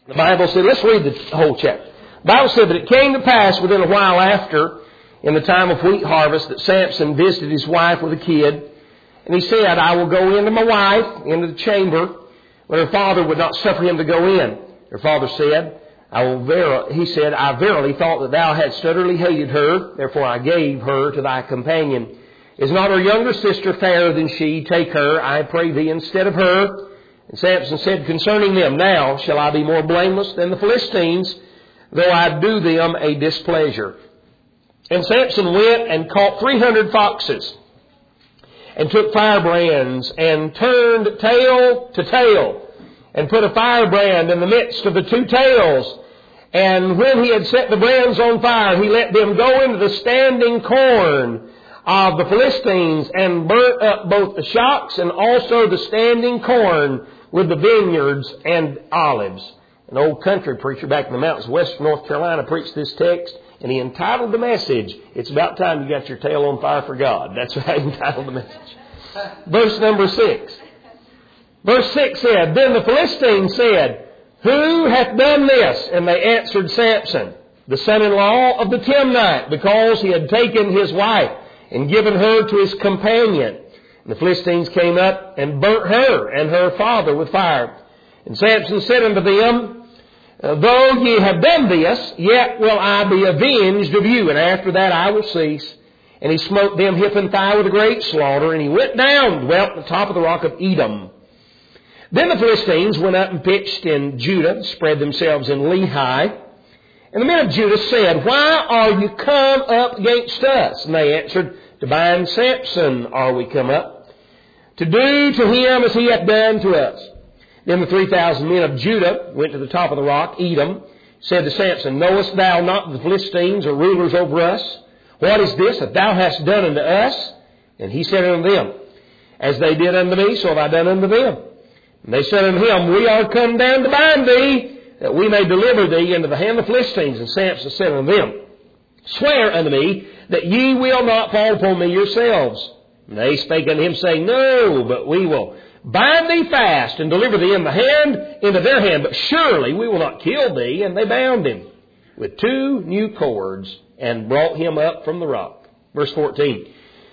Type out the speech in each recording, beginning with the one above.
The Bible said, let's read the whole chapter. The Bible said, but it came to pass within a while after, in the time of wheat harvest, that Samson visited his wife with a kid. And he said, I will go into my wife, into the chamber, but her father would not suffer him to go in. Her father said, he said, I verily thought that thou hadst utterly hated her, therefore I gave her to thy companion. Is not her younger sister fairer than she? Take her, I pray thee, instead of her. And Samson said concerning them, now shall I be more blameless than the Philistines, though I do them a displeasure. And Samson went and caught 300 foxes, and took firebrands, and turned tail to tail, and put a firebrand in the midst of the two tails. And when he had set the brands on fire, he let them go into the standing corn of the Philistines, and burnt up both the shocks and also the standing corn with the vineyards and olives. An old country preacher back in the mountains of western North Carolina preached this text, and he entitled the message, It's About Time You Got Your Tail on Fire for God. That's what he entitled the message. Verse number 6. Verse 6 said, Then the Philistines said, Who hath done this? And they answered, Samson, the son-in-law of the Timnite, because he had taken his wife and given her to his companion. And the Philistines came up and burnt her and her father with fire. And Samson said unto them, Though ye have done this, yet will I be avenged of you, and after that I will cease. And he smote them hip and thigh with a great slaughter, and he went down, dwelt at the top of the rock of Edom. Then the Philistines went up and pitched in Judah, spread themselves in Lehi. And the men of Judah said, Why are you come up against us? And they answered, To bind Samson are we come up, to do to him as he hath done to us. Then the 3,000 men of Judah went to the top of the rock, Edom, said to Samson, Knowest thou not that the Philistines are rulers over us? What is this that thou hast done unto us? And he said unto them, As they did unto me, so have I done unto them. And they said unto him, We are come down to bind thee, that we may deliver thee into the hand of the Philistines. And Samson said unto them, Swear unto me that ye will not fall upon me yourselves. And they spake unto him, saying, No, but we will bind thee fast and deliver thee into their hand. But surely we will not kill thee. And they bound him with 2 new cords and brought him up from the rock. Verse 14.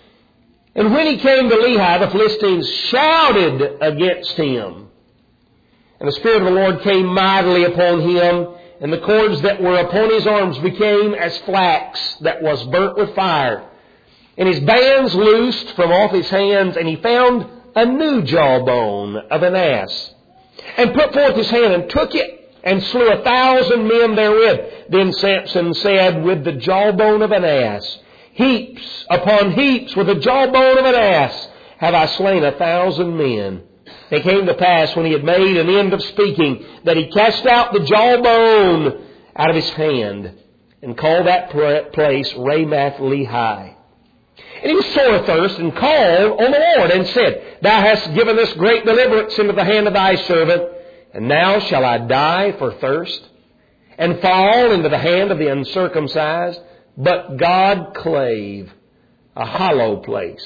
And when he came to Lehi, the Philistines shouted against him. And the Spirit of the Lord came mightily upon him, and the cords that were upon his arms became as flax that was burnt with fire. And his bands loosed from off his hands, and he found a new jawbone of an ass, and put forth his hand and took it, and slew 1,000 men therewith. Then Samson said, With the jawbone of an ass, heaps upon heaps, with the jawbone of an ass, have I slain 1,000 men. It came to pass, when he had made an end of speaking, that he cast out the jawbone out of his hand, and called that place Ramath Lehi. And he was sore athirst, and called on the Lord, and said, Thou hast given us great deliverance into the hand of thy servant, and now shall I die for thirst, and fall into the hand of the uncircumcised? But God clave a hollow place,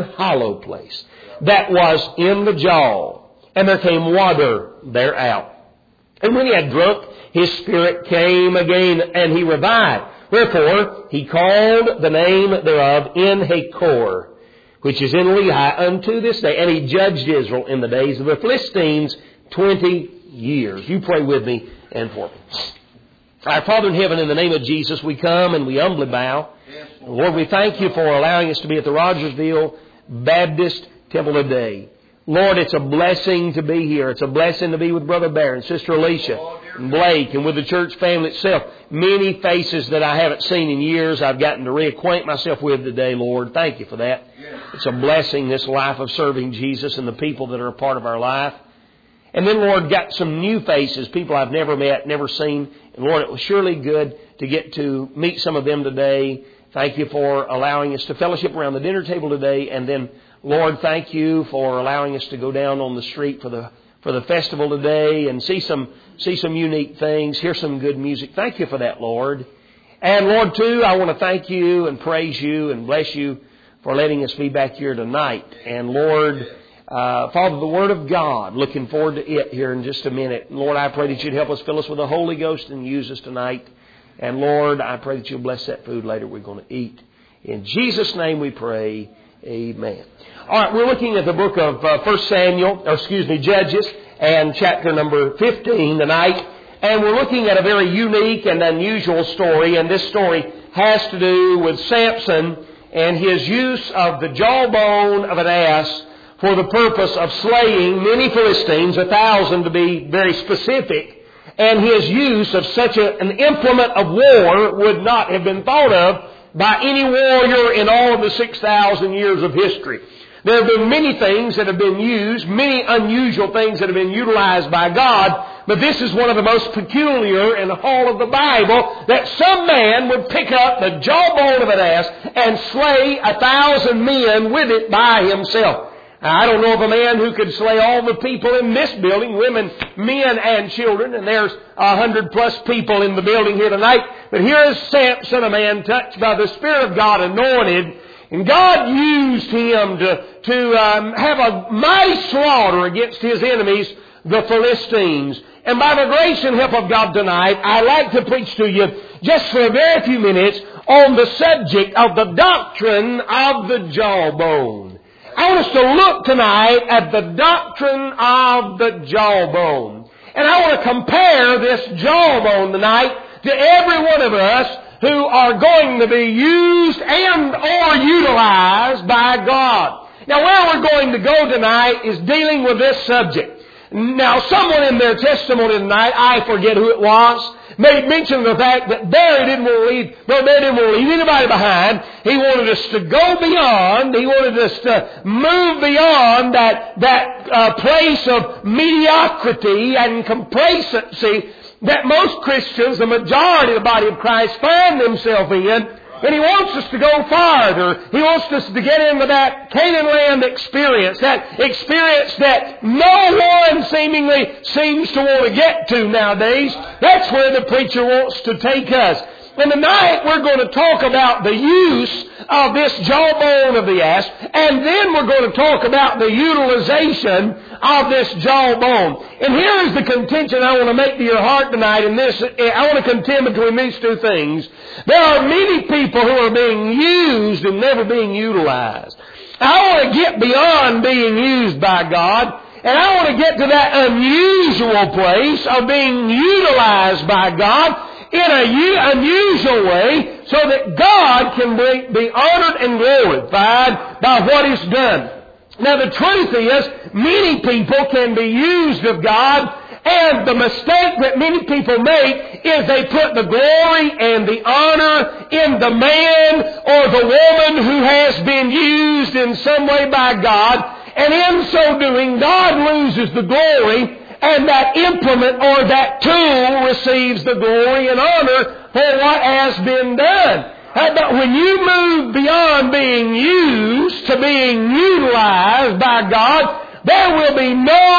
that was in the jaw, and there came water thereout. And when he had drunk, his spirit came again, and he revived. Wherefore he called the name thereof En-hakkore, which is in Lehi unto this day. And he judged Israel in the days of the Philistines 20 years. You pray with me and for me. Our Father in heaven, in the name of Jesus, we come and we humbly bow. Lord, we thank you for allowing us to be at the Rogersville Baptist Temple today. Lord, it's a blessing to be here. It's a blessing to be with Brother Bear and Sister Alicia and Blake and with the church family itself. Many faces that I haven't seen in years I've gotten to reacquaint myself with today, Lord. Thank you for that. It's a blessing, this life of serving Jesus and the people that are a part of our life. And then, Lord, got some new faces, people I've never met, never seen. And Lord, it was surely good to get to meet some of them today. Thank you for allowing us to fellowship around the dinner table today. And then, Lord, thank you for allowing us to go down on the street for the festival today and see some unique things, hear some good music. Thank you for that, Lord. And Lord, too, I want to thank you and praise you and bless you for letting us be back here tonight. And Lord, Father, the Word of God, looking forward to it here in just a minute. Lord, I pray that You'd help us, fill us with the Holy Ghost and use us tonight. And Lord, I pray that You'll bless that food later we're going to eat. In Jesus' name we pray, amen. All right, we're looking at the book of Judges, and chapter number 15 tonight. And we're looking at a very unique and unusual story. And this story has to do with Samson and his use of the jawbone of an ass for the purpose of slaying many Philistines, 1,000 to be very specific. And his use of such an implement of war would not have been thought of by any warrior in all of the 6,000 years of history. There have been many things that have been used, many unusual things that have been utilized by God, but this is one of the most peculiar in the whole of the Bible, that some man would pick up the jawbone of an ass and slay 1,000 men with it by himself. Now, I don't know of a man who could slay all the people in this building, women, men, and children, and there's 100+ people in the building here tonight. But here is Samson, a man touched by the Spirit of God, anointed, and God used him to have a mighty slaughter against his enemies, the Philistines. And by the grace and help of God tonight, I'd like to preach to you just for a very few minutes on the subject of the doctrine of the jawbone. I want us to look tonight at the doctrine of the jawbone. And I want to compare this jawbone tonight to every one of us who are going to be used and or utilized by God. Now, where we're going to go tonight is dealing with this subject. Now, someone in their testimony tonight, I forget who it was, made mention of the fact that Barry didn't want to leave anybody behind. He wanted us to go beyond. He wanted us to move beyond that place of mediocrity and complacency that most Christians, the majority of the body of Christ, find themselves in. And He wants us to go farther. He wants us to get into that Canaan land experience, that experience that no one seemingly seems to want to get to nowadays. That's where the preacher wants to take us. And tonight we're going to talk about the use of this jawbone of the ass, and then we're going to talk about the utilization of this jawbone. And here is the contention I want to make to your heart tonight. In this, I want to contend between these two things. There are many people who are being used and never being utilized. I want to get beyond being used by God, and I want to get to that unusual place of being utilized by God in an unusual way, so that God can be honored and glorified by what He's done. Now, the truth is, many people can be used of God, and the mistake that many people make is they put the glory and the honor in the man or the woman who has been used in some way by God, and in so doing, God loses the glory, and that implement or that tool receives the glory and honor for what has been done. But when you move beyond being used to being utilized by God, there will be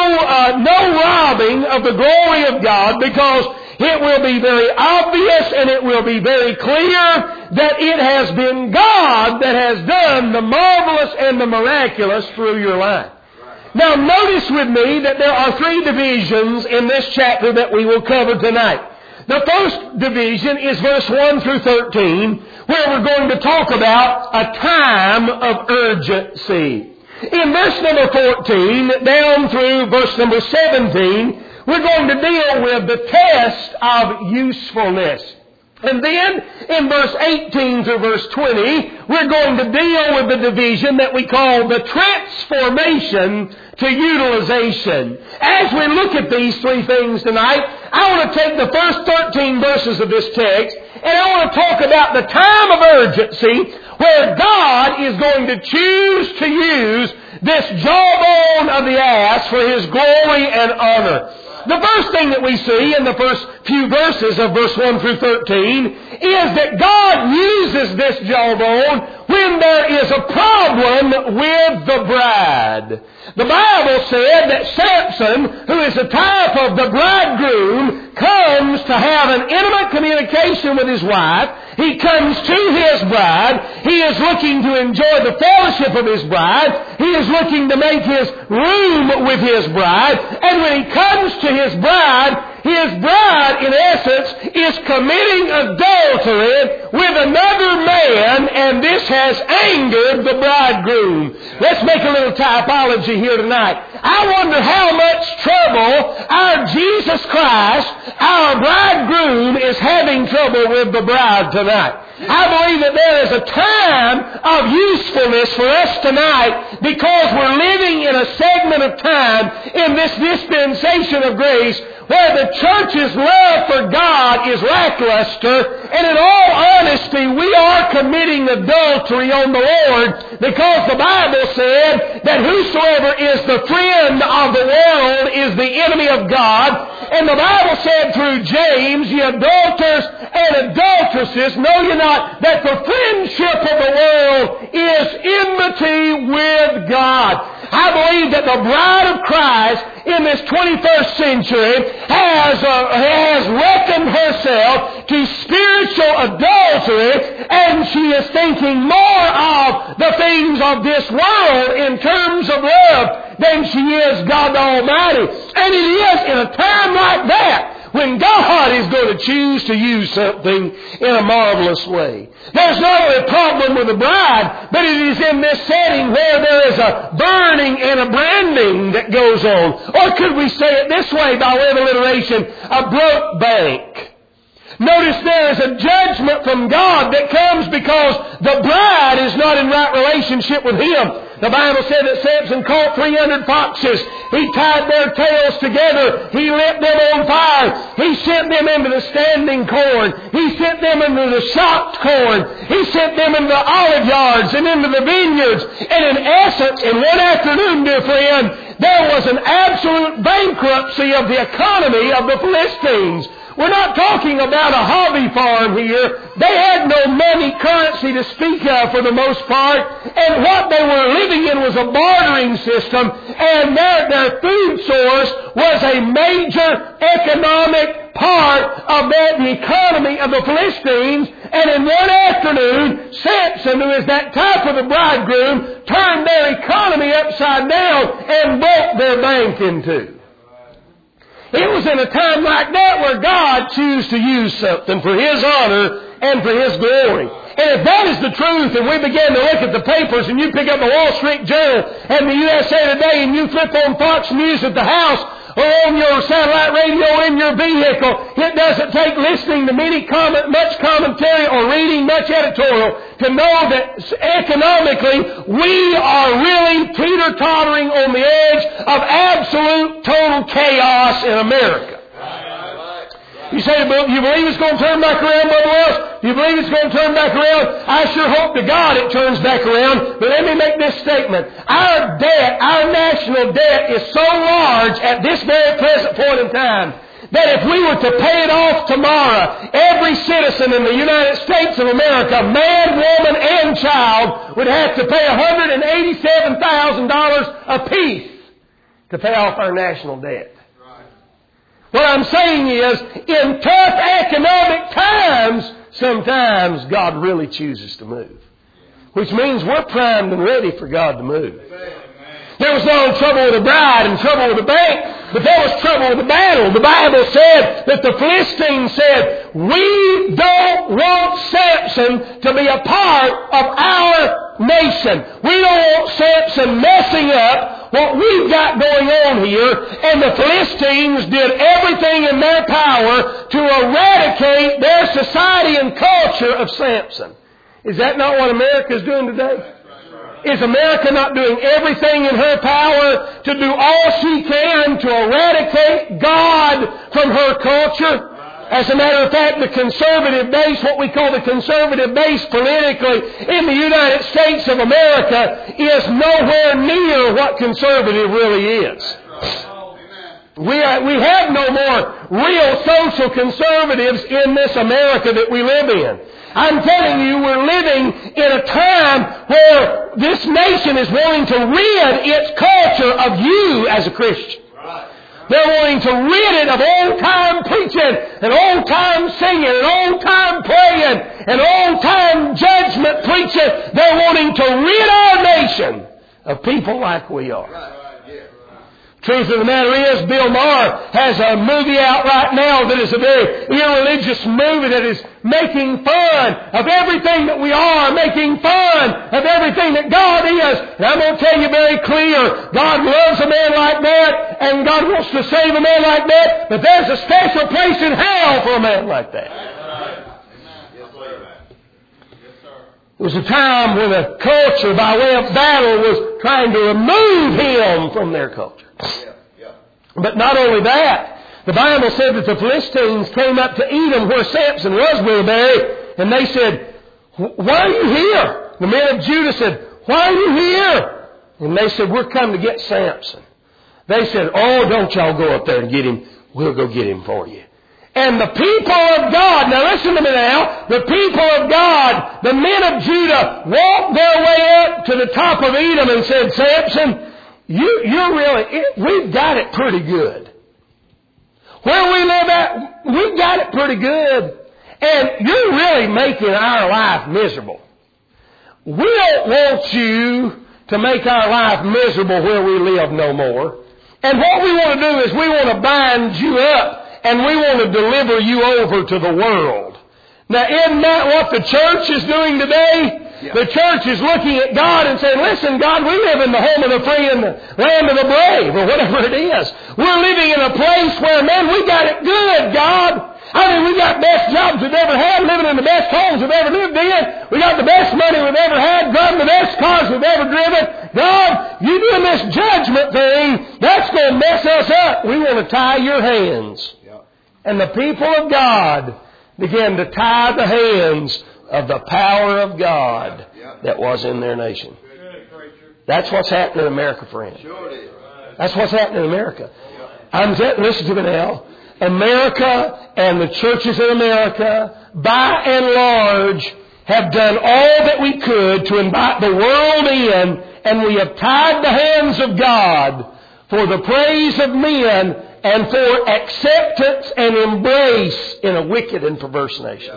no robbing of the glory of God, because it will be very obvious and it will be very clear that it has been God that has done the marvelous and the miraculous through your life. Now, notice with me that there are 3 divisions in this chapter that we will cover tonight. The first division is verse 1 through 13, where we're going to talk about a time of urgency. In verse number 14, down through verse number 17, we're going to deal with the test of usefulness. And then, in verse 18 through verse 20, we're going to deal with the division that we call the transformation to utilization. As we look at these 3 things tonight, I want to take the first 13 verses of this text, and I want to talk about the time of urgency where God is going to choose to use this jawbone of the ass for His glory and honor. The first thing that we see in the first few verses of verse 1 through 13 is that God uses this jawbone when there is a problem with the bride. The Bible said that Samson, who is a type of the bridegroom, comes to have an intimate communication with his wife. He comes to his bride. He is looking to enjoy the fellowship of his bride. He is looking to make his room with his bride. And when he comes to his bride, in essence, is committing adultery with another man, and this has angered the bridegroom. Let's make a little typology here tonight. I wonder how much trouble our Jesus Christ, our bridegroom, is having trouble with the bride tonight. I believe that there is a time of usefulness for us tonight because we're living in a segment of time in this dispensation of grace where the church's love for God is lackluster, and in all honesty, we are committing adultery on the Lord because the Bible said that whosoever is the friend of the world is the enemy of God. And the Bible said through James, ye adulterers and adulteresses, know ye not that the friendship of the world is enmity with God. I believe that the bride of Christ in this 21st century has reckoned herself to spiritual adultery, and she is thinking more of the things of this world in terms of love than she is God Almighty. And it is in a time like that when God is going to choose to use something in a marvelous way. There's not only a problem with the bride, but it is in this setting where there is a burning and a branding that goes on. Or could we say it this way by way of alliteration, a broke bank. Notice there is a judgment from God that comes because the bride is not in right relationship with Him. The Bible said that Samson caught 300 foxes. He tied their tails together. He lit them on fire. He sent them into the standing corn. He sent them into the shocked corn. He sent them into the olive yards and into the vineyards. And in essence, in one afternoon, dear friend, there was an absolute bankruptcy of the economy of the Philistines. We're not talking about a hobby farm here. They had no money currency to speak of for the most part. And what they were living in was a bartering system. And their food source was a major economic part of the economy of the Philistines. And in one afternoon, Samson, who is that type of the bridegroom, turned their economy upside down and broke their bank in two. It was in a time like that where God chose to use something for His honor and for His glory. And if that is the truth, and we begin to look at the papers, and you pick up the Wall Street Journal and the USA Today, and you flip on Fox News at the house, or on your satellite radio in your vehicle, it doesn't take listening to much commentary or reading much editorial to know that economically we are really teeter-tottering on the edge of absolute total chaos in America. You say, you believe it's going to turn back around, Brother Wells? You believe it's going to turn back around? I sure hope to God it turns back around. But let me make this statement. Our debt, our national debt is so large at this very present point in time that if we were to pay it off tomorrow, every citizen in the United States of America, man, woman, and child, would have to pay $187,000 apiece to pay off our national debt. What I'm saying is, in tough economic times, sometimes God really chooses to move. Which means we're primed and ready for God to move. There was no trouble with the bride and trouble with the bank, but there was trouble with the battle. The Bible said that the Philistines said, we don't want Samson to be a part of our nation. We don't want Samson messing up what we've got going on here. And the Philistines did everything in their power to eradicate their society and culture of Samson. Is that not what America is doing today? Is America not doing everything in her power to do all she can to eradicate God from her culture? As a matter of fact, the conservative base, what we call the conservative base politically in the United States of America, is nowhere near what conservative really is. We have no more real social conservatives in this America that we live in. I'm telling you, we're living in a time where this nation is wanting to rid its culture of you as a Christian. They're wanting to rid it of old-time preaching and old-time singing, and old-time praying, and old-time judgment preaching. They're wanting to rid our nation of people like we are. Truth of the matter is, Bill Maher has a movie out right now that is a very irreligious movie that is making fun of everything that we are, making fun of everything that God is. And I'm going to tell you very clear, God loves a man like that, and God wants to save a man like that, but there's a special place in hell for a man like that. There was a time when a culture, by way of battle, was trying to remove him from their culture. But not only that, the Bible said that the Philistines came up to Edom where Samson was buried, and they said, "Why are you here?" The men of Judah said, "Why are you here?" And they said, "We're come to get Samson." They said, "Oh, don't y'all go up there and get him. We'll go get him for you." And the people of God, now listen to me now, the people of God, the men of Judah, walked their way up to the top of Edom and said, "Samson, you're really, we've got it pretty good. Where we live at, we've got it pretty good. And you're really making our life miserable. We don't want you to make our life miserable where we live no more. And what we want to do is we want to bind you up and we want to deliver you over to the world." Now, isn't that what the church is doing today? Yeah. The church is looking at God and saying, "Listen, God, we live in the home of the free and the land of the brave," or whatever it is. We're living in a place where, man, we got it good, God. I mean, we got best jobs we've ever had, living in the best homes we've ever lived in. We got the best money we've ever had, driving the best cars we've ever driven. God, you doing this judgment thing, that's going to mess us up. We want to tie your hands. Yeah. And the people of God began to tie the hands of the power of God that was in their nation. That's what's happening in America, friend. That's what's happening in America. Listen to me now. America and the churches in America, by and large, have done all that we could to invite the world in, and we have tied the hands of God for the praise of men and for acceptance and embrace in a wicked and perverse nation.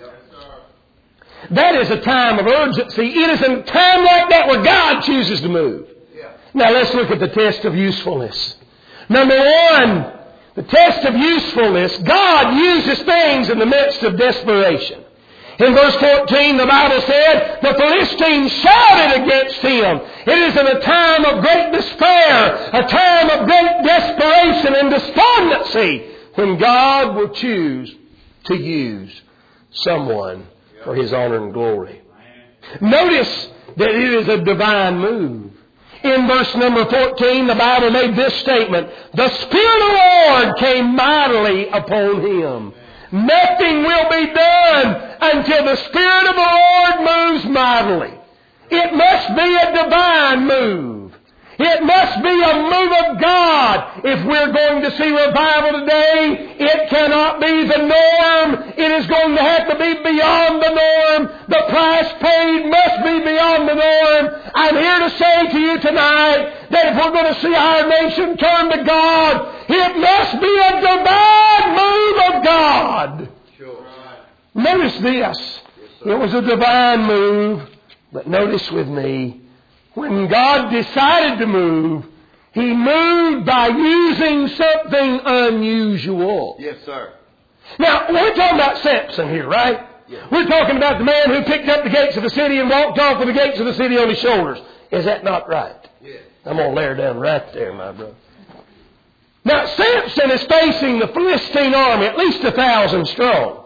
That is a time of urgency. It is a time like that where God chooses to move. Now let's look at the test of usefulness. Number one, the test of usefulness. God uses things in the midst of desperation. In verse 14, the Bible said, the Philistines shouted against him. It is in a time of great despair, a time of great desperation and despondency, when God will choose to use someone for His honor and glory. Notice that it is a divine move. In verse number 14, the Bible made this statement, "The Spirit of the Lord came mightily upon him." Nothing will be done until the Spirit of the Lord moves mightily. It must be a divine move. It must be a move of God. If we're going to see revival today, it cannot be the norm. It is going to have to be beyond the norm. The price paid must be beyond the norm. I'm here to say to you tonight that if we're going to see our nation turn to God, it must be a divine move of God. Sure. Notice this. It was a divine move, but notice with me, when God decided to move, He moved by using something unusual. Yes, sir. Now, we're talking about Samson here, right? Yes. We're talking about the man who picked up the gates of the city and walked off with the gates of the city on his shoulders. Is that not right? Yes. I'm going to lay her down right there, my brother. Now, Samson is facing the Philistine army, at least 1,000 strong.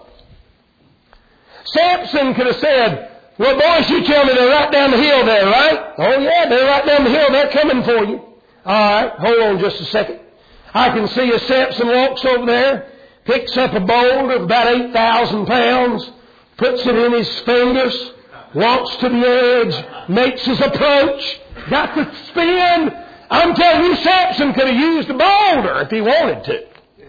Samson could have said, "Well, boys, you tell me they're right down the hill there, right?" "Oh, yeah, they're right down the hill. They're coming for you." "All right, hold on just a second. I can see as Samson walks over there, picks up a boulder of about 8,000 pounds, puts it in his fingers, walks to the edge, makes his approach, got the spin. I'm telling you, Samson could have used a boulder if he wanted to.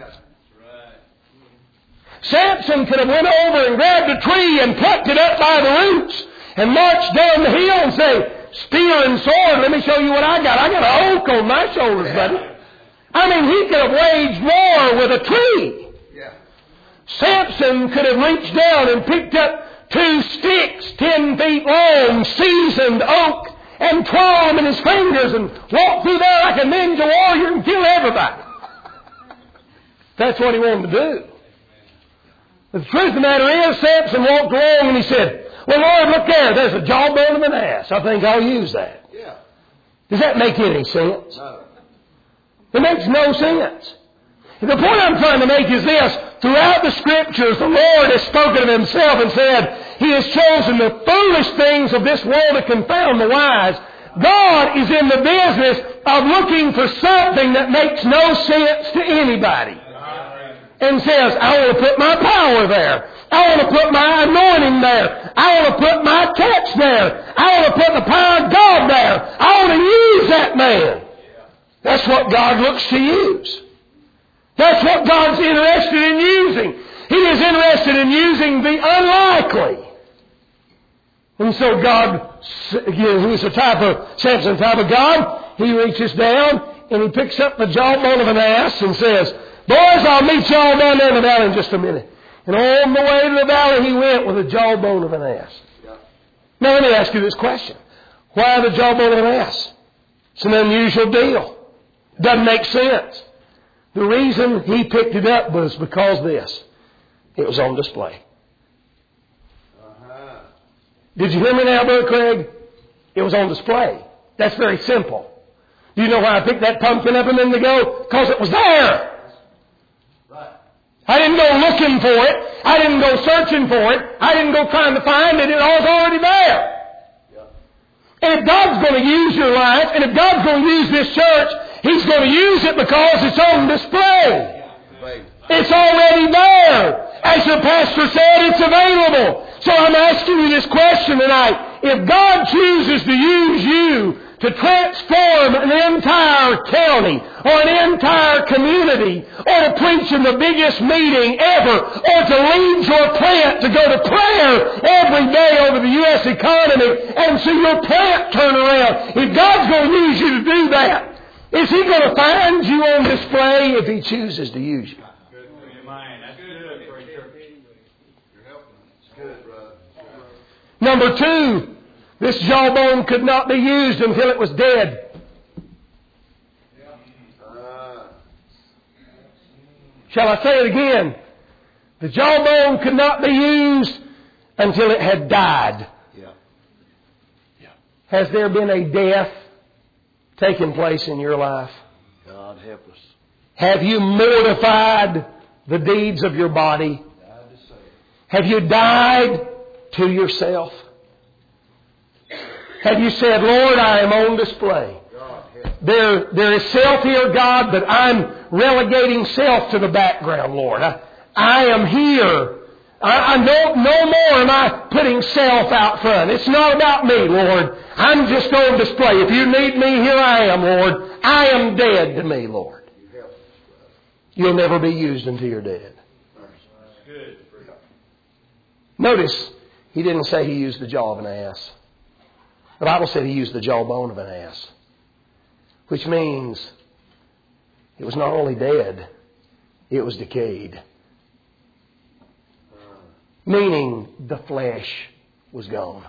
Samson could have went over and grabbed a tree and plucked it up by the roots and marched down the hill and say, "Spear and sword, let me show you what I got. I got an oak on my shoulders, buddy." I mean, he could have waged war with a tree. Samson could have reached down and picked up 2 sticks 10 feet long, seasoned oak, and twirled them in his fingers and walked through there like a ninja warrior and kill everybody. That's what he wanted to do. But the truth of the matter is, Samson walked along and he said, well, Lord, look there. There's a jawbone of an ass. I think I'll use that. Yeah. Does that make any sense? No. It makes no sense. And the point I'm trying to make is this. Throughout the Scriptures, the Lord has spoken of Himself and said, He has chosen the foolish things of this world to confound the wise. God is in the business of looking for something that makes no sense to anybody. And says, I want to put my power there. I want to put my anointing there. I want to put my touch there. I want to put the power of God there. I want to use that man. That's what God looks to use. That's what God's interested in using. He is interested in using the unlikely. And so God, He's a type of, Samson type of God. He reaches down and He picks up the jawbone of an ass and says, boys, I'll meet you all down there in the valley in just a minute. And on the way to the valley he went with the jawbone of an ass. Yeah. Now let me ask you this question. Why the jawbone of an ass? It's an unusual deal. Doesn't make sense. The reason he picked it up was because this. It was on display. Uh-huh. Did you hear me now, Brother Craig? It was on display. That's very simple. Do you know why I picked that pumpkin up a minute ago? Because it was there. I didn't go looking for it. I didn't go searching for it. I didn't go trying to find it. It was already there. Yep. And if God's going to use your life, and if God's going to use this church, He's going to use it because it's on display. It's already there. As the pastor said, it's available. So I'm asking you this question tonight. If God chooses to use you to transform an entire county or an entire community, or to preach in the biggest meeting ever, or to lead your plant to go to prayer every day over the U.S. economy and see your plant turn around, if God's going to use you to do that, is He going to find you on display if He chooses to use you? Number 2, this jawbone could not be used until it was dead. Shall I say it again? The jawbone could not be used until it had died. Has there been a death taking place in your life? God help us. Have you mortified the deeds of your body? Have you died to yourself? Have you said, Lord, I am on display? There is self here, God, but I'm relegating self to the background, Lord. I am here. I no more am I putting self out front. It's not about me, Lord. I'm just on display. If you need me, here I am, Lord. I am dead to me, Lord. You'll never be used until you're dead. Notice, He didn't say He used the jaw of an ass. The Bible said He used the jawbone of an ass. Which means it was not only dead, it was decayed. Meaning the flesh was gone.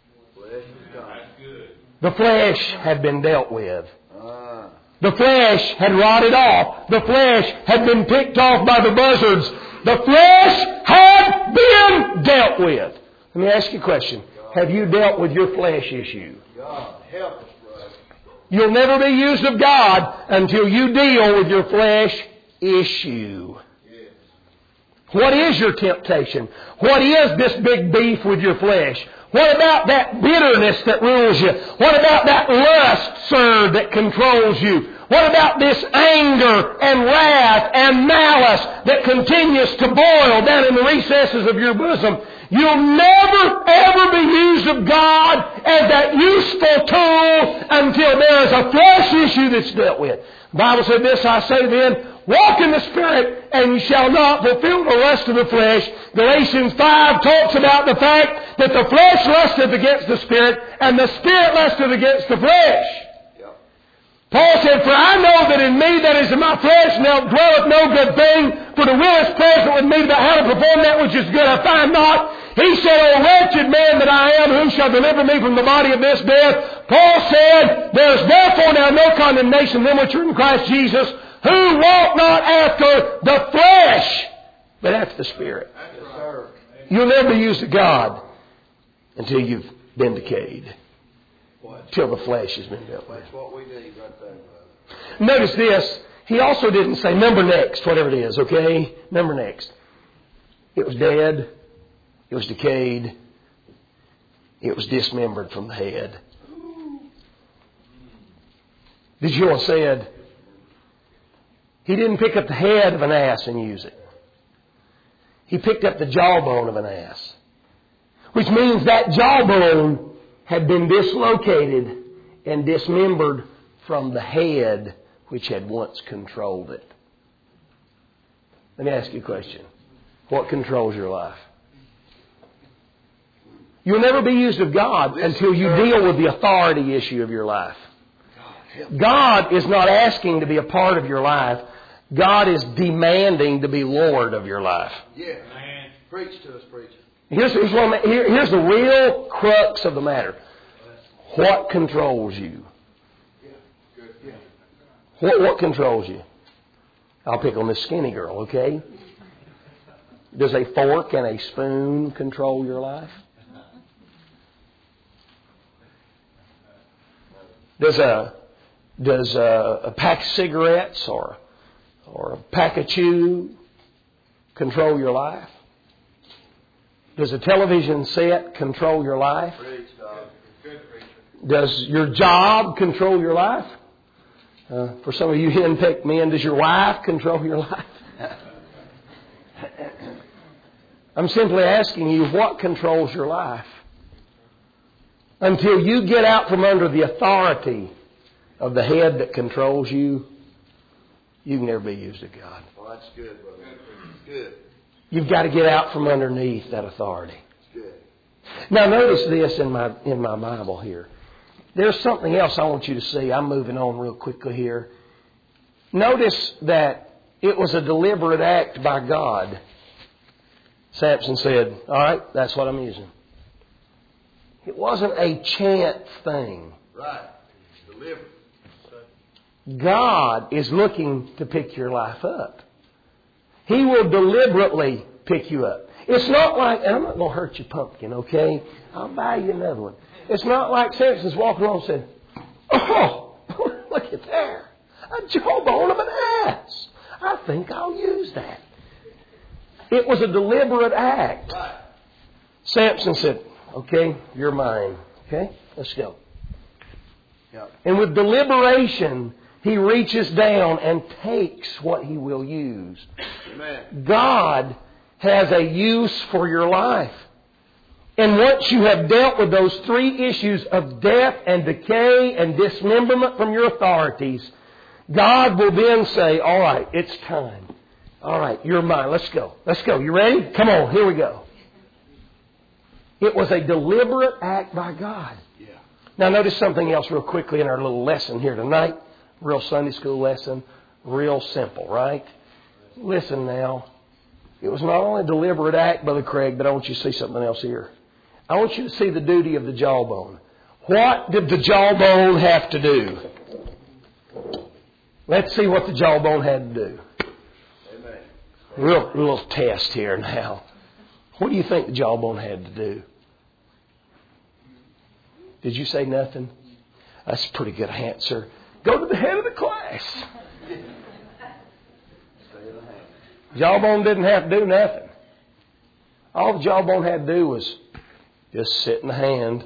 The flesh had been dealt with. The flesh had rotted off. The flesh had been picked off by the buzzards. The flesh had been dealt with. Let me ask you a question. Have you dealt with your flesh issue? God, help us, brother. You'll never be used of God until you deal with your flesh issue. Yes. What is your temptation? What is this big beef with your flesh? What about that bitterness that rules you? What about that lust, sir, that controls you? What about this anger and wrath and malice that continues to boil down in the recesses of your bosom? You'll never, ever be used of God as that useful tool until there is a flesh issue that's dealt with. The Bible said this, I say then, walk in the Spirit, and you shall not fulfill the lust of the flesh. Galatians 5 talks about the fact that the flesh lusteth against the Spirit, and the Spirit lusteth against the flesh. Paul said, for I know that in me, that is in my flesh, now dwelleth no good thing, for the will is present with me about how to which is good, I find not. He said, O wretched man that I am, who shall deliver me from the body of this death? Paul said, there is therefore now no condemnation to them which are in Christ Jesus, who walk not after the flesh, but after the Spirit. You'll never be used of God until you've been decayed. Till the flesh has been dealt with. That's what we need right there, brother. Notice this. He also didn't say, remember next, whatever it is, okay? Remember next. It was dead. It was decayed. It was dismembered from the head. Did you know said? He didn't pick up the head of an ass and use it. He picked up the jawbone of an ass. Which means that jawbone had been dislocated and dismembered from the head which had once controlled it. Let me ask you a question. What controls your life? You'll never be used of God until you deal with the authority issue of your life. God is not asking to be a part of your life. God is demanding to be Lord of your life. Yeah. Preach to us, preacher. Here's the real crux of the matter. What controls you? What controls you? I'll pick on this skinny girl, okay? Does a fork and a spoon control your life? Does a pack of cigarettes or a pack of chew control your life? Does a television set control your life? Does your job control your life? For some of you henpecked men, does your wife control your life? I'm simply asking you, what controls your life? Until you get out from under the authority of the head that controls you, you can never be used of God. Well, that's good, brother. Good. You've got to get out from underneath that authority. Good. Now notice this in my Bible here. There's something else I want you to see. I'm moving on real quickly here. Notice that it was a deliberate act by God. Samson said, all right, that's what I'm using. It wasn't a chance thing. Right. Deliberate. God is looking to pick your life up. He will deliberately pick you up. It's not like, and I'm not going to hurt your pumpkin, okay? I'll buy you another one. It's not like Samson's walking around and said, oh, look at there. A jawbone of an ass. I think I'll use that. It was a deliberate act. Right. Samson said, okay, you're mine. Okay, let's go. Yep. And with deliberation, he reaches down and takes what he will use. Amen. God has a use for your life. And once you have dealt with those three issues of death and decay and dismemberment from your authorities, God will then say, all right, it's time. All right, you're mine. Let's go. Let's go. You ready? Come on, here we go. It was a deliberate act by God. Yeah. Now notice something else real quickly in our little lesson here tonight. Real Sunday school lesson. Real simple, right? Listen now. It was not only a deliberate act, Brother Craig, but I want you to see something else here. I want you to see the duty of the jawbone. What did the jawbone have to do? Let's see what the jawbone had to do. Amen. Real little test here now. What do you think the jawbone had to do? Did you say nothing? That's a pretty good answer. Go to the head of the class. Jawbone didn't have to do nothing. All the jawbone had to do was just sit in the hand.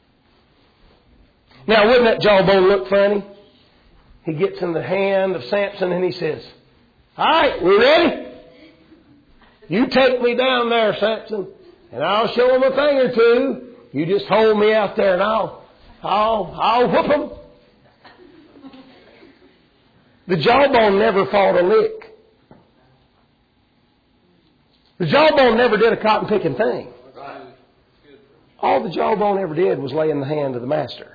Now, wouldn't that jawbone look funny? He gets in the hand of Samson and he says, all right, we ready? You take me down there, Samson, and I'll show him a thing or two. You just hold me out there and I'll whoop him. The jawbone never fought a lick. The jawbone never did a cotton picking thing. All the jawbone ever did was lay in the hand of the master.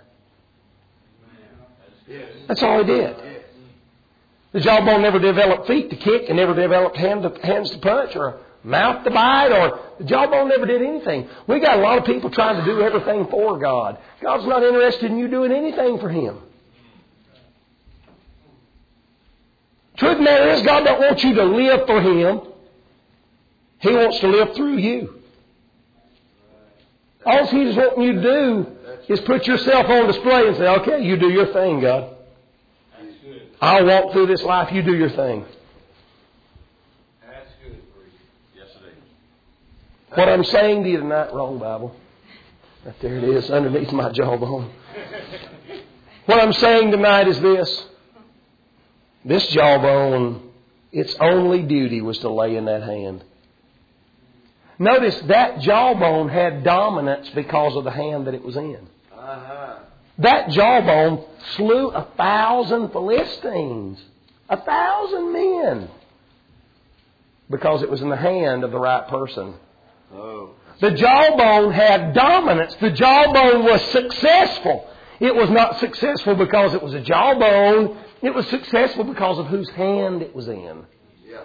That's all he did. The jawbone never developed feet to kick and never developed hands to punch or mouth to bite, or the jawbone never did anything. We got a lot of people trying to do everything for God. God's not interested in you doing anything for Him. Truth of the matter is, God don't want you to live for Him. He wants to live through you. All He's wanting you to do is put yourself on display and say, okay, you do your thing, God. I'll walk through this life, you do your thing. That's good for you. Yes, it is. What I'm saying to you tonight, wrong Bible. Right there it is, underneath my jawbone. What I'm saying tonight is this. This jawbone, its only duty was to lay in that hand. Notice that jawbone had dominance because of the hand that it was in. That jawbone slew 1,000 Philistines. 1,000 men. Because it was in the hand of the right person. Oh. The jawbone had dominance. The jawbone was successful. It was not successful because it was a jawbone. It was successful because of whose hand it was in. Yeah.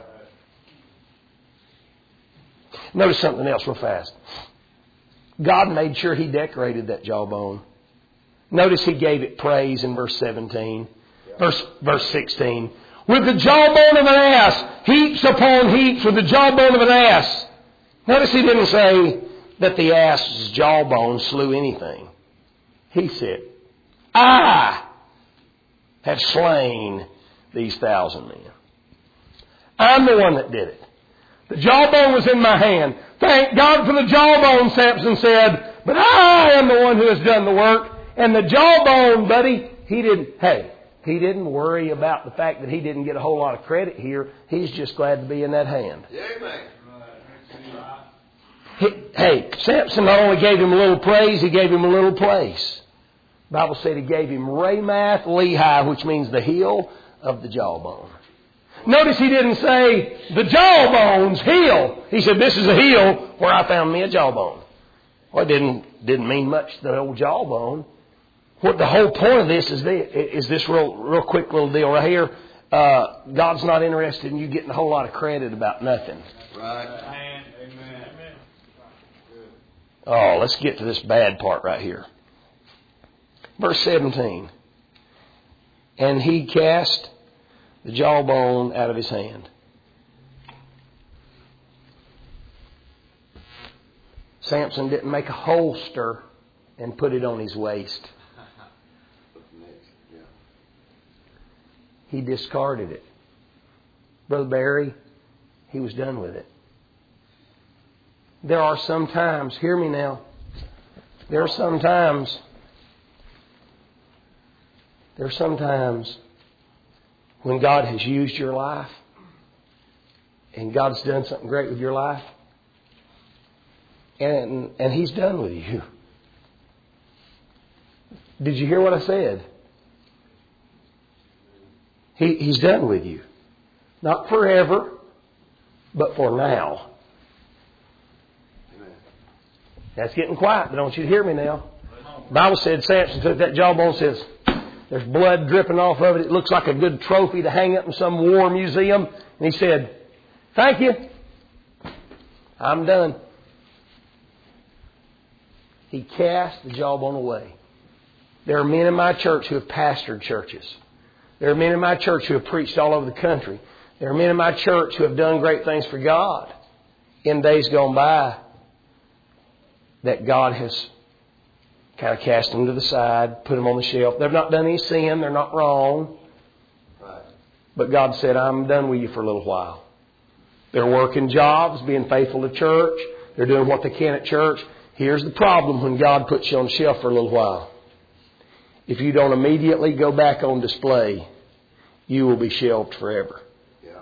Notice something else real fast. God made sure He decorated that jawbone. Notice He gave it praise in verse 17. Verse 16. With the jawbone of an ass, heaps upon heaps with the jawbone of an ass. Notice He didn't say that the ass's jawbone slew anything. He said, I have slain these 1,000 men. I'm the one that did it. The jawbone was in my hand. Thank God for the jawbone, Samson said. But I am the one who has done the work. And the jawbone, buddy, he didn't worry about the fact that he didn't get a whole lot of credit here. He's just glad to be in that hand. Amen. Hey, Samson not only gave him a little praise, he gave him a little place. The Bible said He gave him Ramath Lehi, which means the heel of the jawbone. Notice He didn't say, the jawbone's heel. He said, this is a heel where I found me a jawbone. Well, it didn't mean much, the old jawbone. What the whole point of this is this real quick little deal right here. God's not interested in you getting a whole lot of credit about nothing. Right. Amen. Oh, let's get to this bad part right here. Verse 17. And he cast the jawbone out of his hand. Samson didn't make a holster and put it on his waist. He discarded it. Brother Barry, he was done with it. There are some times, hear me now, there are some times when God has used your life and God's done something great with your life and He's done with you. Did you hear what I said? He's done with you. Not forever, but for now. That's getting quiet, but I want you to hear me now. The Bible said Samson took that jawbone, says, there's blood dripping off of it. It looks like a good trophy to hang up in some war museum. And he said, thank you. I'm done. He cast the jawbone away. There are men in my church who have pastored churches. There are men in my church who have preached all over the country. There are men in my church who have done great things for God in days gone by that God has kind of cast them to the side, put them on the shelf. They've not done any sin. They're not wrong. Right. But God said, I'm done with you for a little while. They're working jobs, being faithful to church. They're doing what they can at church. Here's the problem when God puts you on the shelf for a little while. If you don't immediately go back on display, you will be shelved forever. Yeah.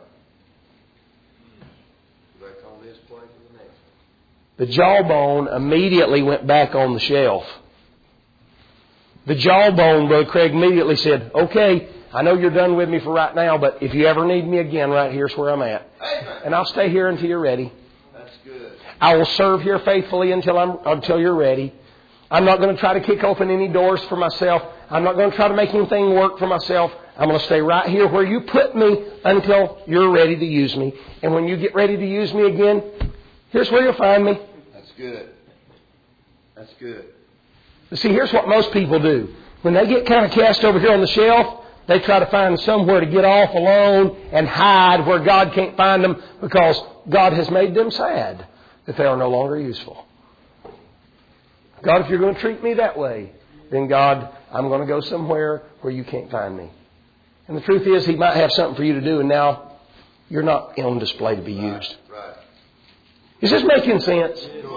Back on this plate for the next one. The jawbone immediately went back on the shelf. The jawbone, Brother Craig, immediately said, okay, I know you're done with me for right now, but if you ever need me again, right here's where I'm at. Amen. And I'll stay here until you're ready. That's good. I will serve here faithfully until you're ready. I'm not going to try to kick open any doors for myself. I'm not going to try to make anything work for myself. I'm going to stay right here where you put me until you're ready to use me. And when you get ready to use me again, Here's where you'll find me. That's good. That's good. See, here's what most people do. When they get kind of cast over here on the shelf, they try to find somewhere to get off alone and hide where God can't find them because God has made them sad that they are no longer useful. God, if you're going to treat me that way, then God, I'm going to go somewhere where you can't find me. And the truth is, He might have something for you to do, and now you're not on display to be used. Right. Is this making sense?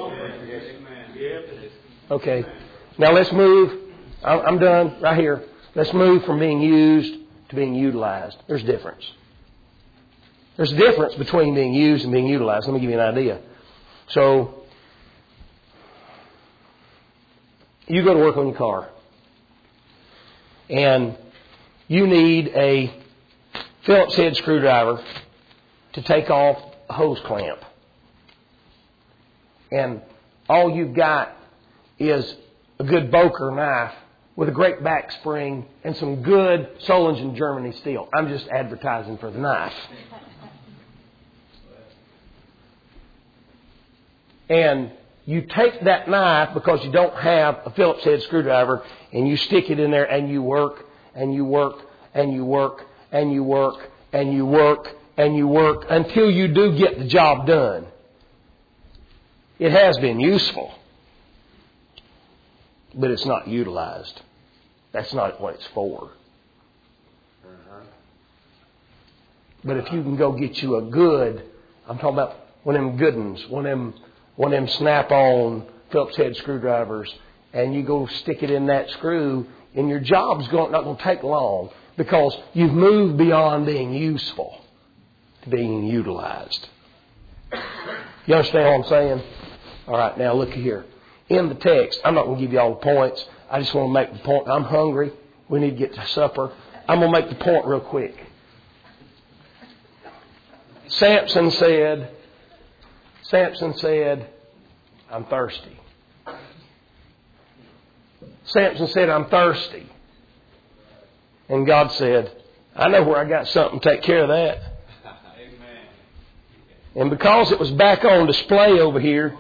Okay. Now let's move. I'm done right here. Let's move from being used to being utilized. There's a difference. There's a difference between being used and being utilized. Let me give you an idea. So, you go to work on your car. And you need a Phillips head screwdriver to take off a hose clamp. And all you've got is a good Boker knife with a great back spring and some good Solingen Germany steel. I'm just advertising for the knife. And you take that knife because you don't have a Phillips head screwdriver and you stick it in there and you work and you work and you work and you work and you work and you work until you do get the job done. It has been useful, but it's not utilized. That's not what it's for. But if you can go get you a good, I'm talking about one of them good ones, one of them snap-on Phillips head screwdrivers, and you go stick it in that screw, and your job's not going to take long because you've moved beyond being useful to being utilized. You understand what I'm saying? All right, now look here. In the text, I'm not going to give you all the points. I just want to make the point. I'm hungry. We need to get to supper. I'm going to make the point real quick. Samson said, I'm thirsty. Samson said, I'm thirsty. And God said, I know where I got something to take care of that. Amen. And because it was back on display over here,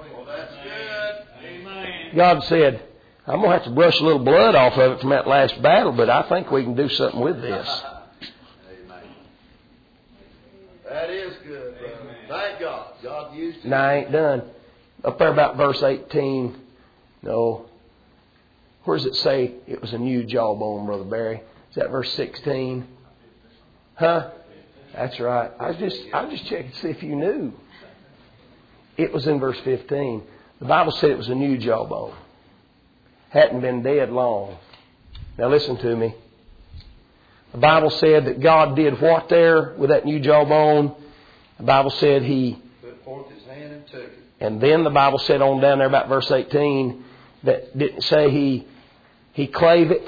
God said, I'm going to have to brush a little blood off of it from that last battle, but I think we can do something with this. Amen. That is good, brother. Thank God. God used it. No, I ain't done. Up there about verse 18. No. Where does it say it was a new jawbone, Brother Barry? Is that verse 16? Huh? That's right. I was just checking to see if you knew. It was in verse 15. The Bible said it was a new jawbone. Hadn't been dead long. Now listen to me. The Bible said that God did what there with that new jawbone? The Bible said He put forth His hand and took it. And then the Bible said on down there about verse 18 that didn't say He clave it.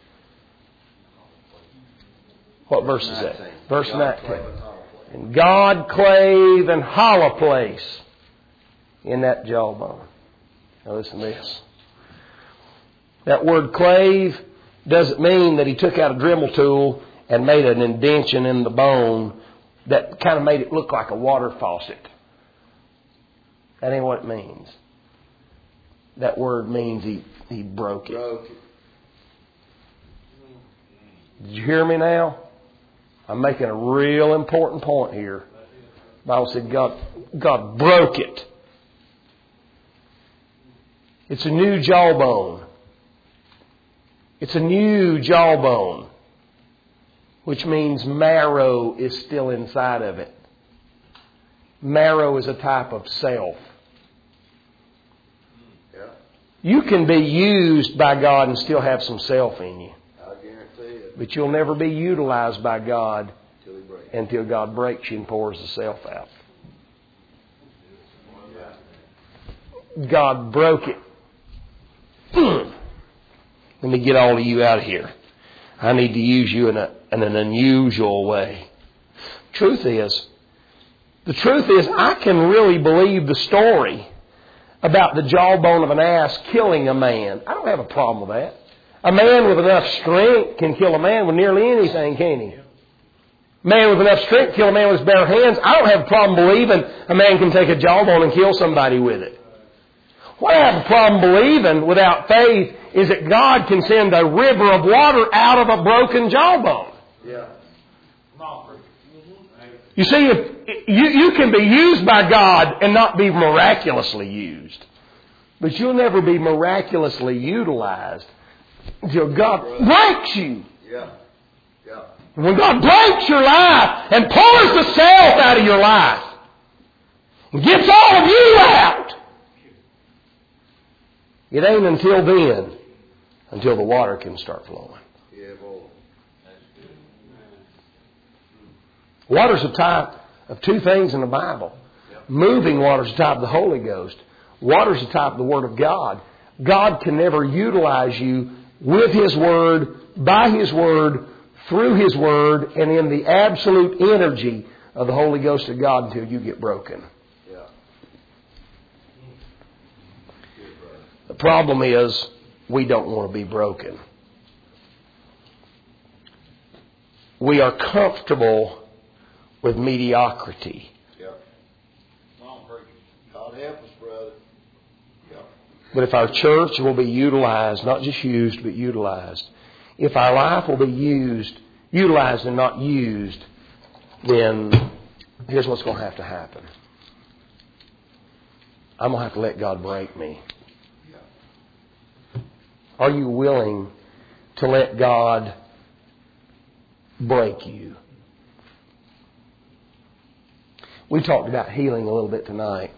What verse is that? Verse 19. And God clave an hollow place in that jawbone. Now listen to this. That word clave doesn't mean that He took out a Dremel tool and made an indention in the bone that kind of made it look like a water faucet. That ain't what it means. That word means He broke it. Did you hear me now? I'm making a real important point here. The Bible said God broke it. It's a new jawbone. It's a new jawbone, which means marrow is still inside of it. Marrow is a type of self. Yeah. You can be used by God and still have some self in you. I guarantee it. But you'll never be utilized by God until God breaks you and pours the self out. God broke it. Let me get all of you out of here. I need to use you in an unusual way. The truth is, I can really believe the story about the jawbone of an ass killing a man. I don't have a problem with that. A man with enough strength can kill a man with nearly anything, can he? Man with enough strength to kill a man with his bare hands. I don't have a problem believing a man can take a jawbone and kill somebody with it. What I have a problem believing without faith is that God can send a river of water out of a broken jawbone. Yeah. You see, if you can be used by God and not be miraculously used. But you'll never be miraculously utilized until God breaks you. Yeah. Yeah. When God breaks your life and pulls the self out of your life and gets all of you out, it ain't until then until the water can start flowing. Yeah, boy. Water's a type of two things in the Bible. Moving water's a type of the Holy Ghost. Water's a type of the Word of God. God can never utilize you with His Word, by His Word, through His Word, and in the absolute energy of the Holy Ghost of God until you get broken. Yeah. The problem is we don't want to be broken. We are comfortable with mediocrity. Yeah. God help us, brother. Yeah. But if our church will be utilized, not just used, but utilized, if our life will be utilized and not used, then here's what's going to happen. I'm going to have to let God break me. Are you willing to let God break you? We talked about healing a little bit tonight.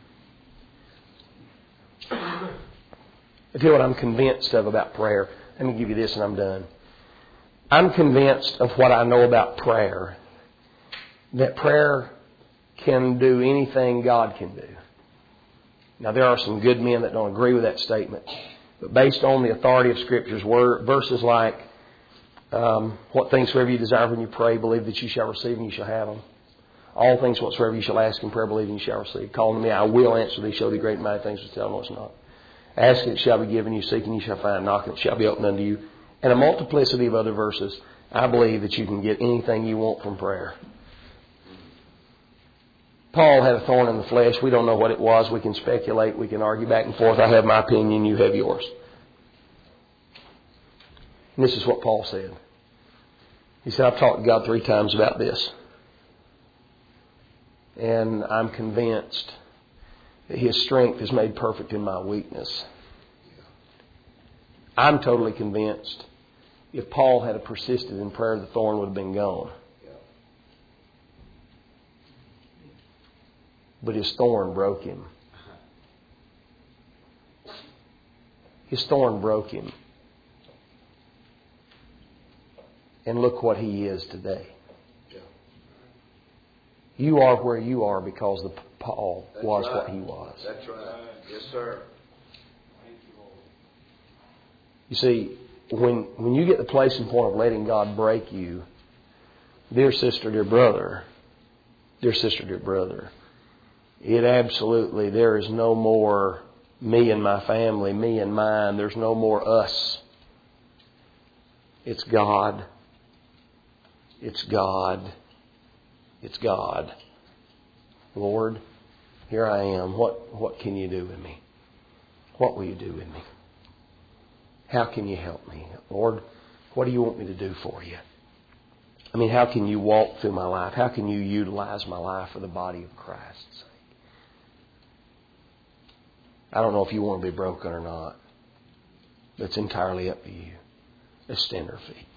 I tell you what I'm convinced of about prayer. Let me give you this and I'm done. I'm convinced of what I know about prayer. That prayer can do anything God can do. Now there are some good men that don't agree with that statement. But based on the authority of Scripture's word, verses like, what things soever you desire when you pray, believe that you shall receive and you shall have them. All things whatsoever you shall ask in prayer, believe and you shall receive. Call unto me, I will answer thee, show thee great and mighty things which thou knowest not. Ask and it shall be given you, seek and you shall find, knock and it shall be opened unto you. And a multiplicity of other verses. I believe that you can get anything you want from prayer. Paul had a thorn in the flesh. We don't know what it was. We can speculate. We can argue back and forth. I have my opinion. You have yours. And this is what Paul said. He said, I've talked to God 3 times about this. And I'm convinced that His strength is made perfect in my weakness. I'm totally convinced if Paul had persisted in prayer, the thorn would have been gone. But his thorn broke him. His thorn broke him. And look what he is today. You are where you are because Paul was what he was. That's right. Yes, sir. You see, when you get the place and point of letting God break you, dear sister, dear brother, it absolutely, there is no more me and my family, me and mine. There's no more us. It's God. It's God. It's God. Lord, here I am. What can you do with me? What will you do with me? How can you help me? Lord, what do you want me to do for you? I mean, how can you walk through my life? How can you utilize my life for the body of Christ's sake? I don't know if you want to be broken or not. But it's entirely up to you. Let's stand our feet.